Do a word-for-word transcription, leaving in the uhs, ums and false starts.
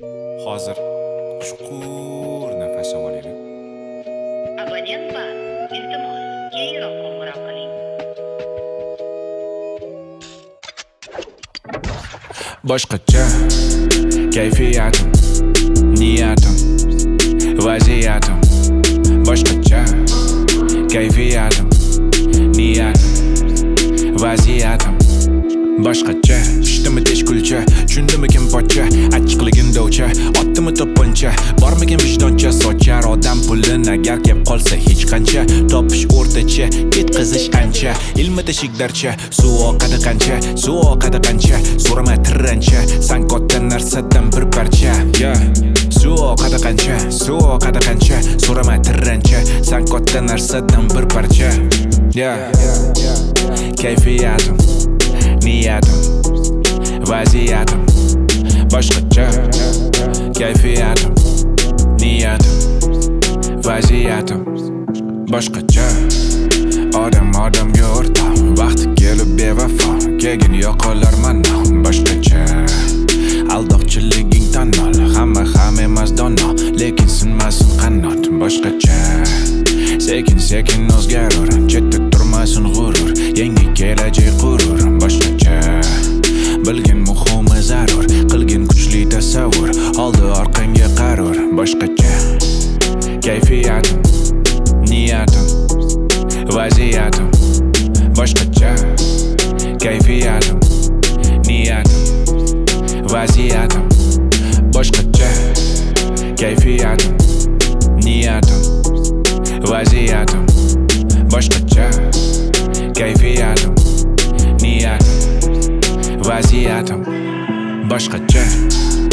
Hozir chuqur nafas olaylik. Abonent bor. Iltimos, keyinroq qo'ng'iroq qiling. Boshqacha kayfiyatim, niyatim, vaziyatim. Boshqacha kayfiyatim, niyatim, vaziyatim. Boshqacha tushdimi teshkulcha, tushundimi kim pochcha, achchiqligim dovcha, otdimi to'pponcha, bormikin vijdoncha, sochar odam pulin agar kep qolsa hech qancha, topish o'rtacha, ketqizish ancha, ilmi teshikdarcha, suv oqadi qancha, suv oqadi qancha, so'rama tirrancha, san katta narsadan bir parcha. Yeah. Suv oqadi qancha, suv oqadi qancha, so'rama tirrancha, san katta narsadan bir parcha. Yeah. Kayfiyatim, niyatim, vaziyatim. Boshqacha kayfiyatim, niyatim, vaziyatim. Boshqacha odam odamga o'rtoq, vaqti kelib bevafo, keyin yo'qolar mana. Boshqacha aldoqchiliging tanol, hamma ham emas dono, lekin sinmasin qanot. Boshqacha sekin sekin o'zgarur, chetda turmasin g'urur, yangi kelajak qurur. Boshqacha bilgin muhimi zarur, qilgin kuchli tasavvur, oldi orqangga qarur. Boshqacha kayfiyatim, niyatim, vaziyatim. Boshqacha kayfiyatim, niyatim, vaziyatim. Boshqacha kayfiyatim, niyatim, vaziyatim. Boshqacha kayfiyatim, niyatim, vaziyatim. Boshqacha